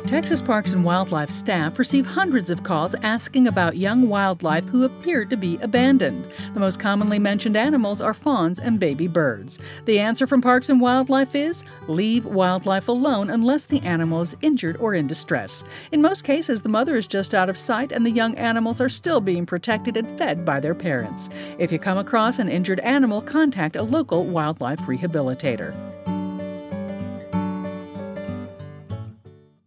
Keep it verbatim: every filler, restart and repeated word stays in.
Texas Parks and Wildlife staff receive hundreds of calls asking about young wildlife who appear to be abandoned. The most commonly mentioned animals are fawns and baby birds. The answer from Parks and Wildlife is leave wildlife alone unless the animal is injured or in distress. In most cases, the mother is just out of sight and the young animals are still being protected and fed by their parents. If you come across an injured animal, contact a local wildlife rehabilitator.